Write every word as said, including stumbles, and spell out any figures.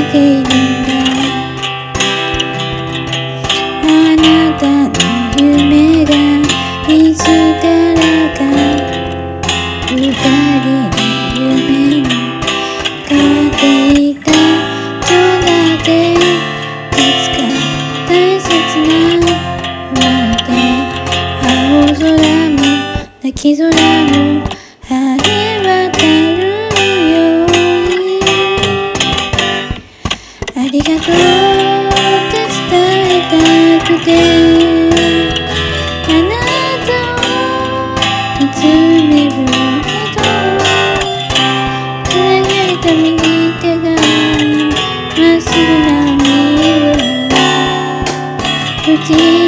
ているんだ。あなたの夢がいつからか二人の夢に変わっていたそうだって、いつか大切な思い出、青空も泣き空も晴れ渡るように、ありがとうって伝えたくて、あなたを見つめるけど、つながるために手がまっすぐな海を吹き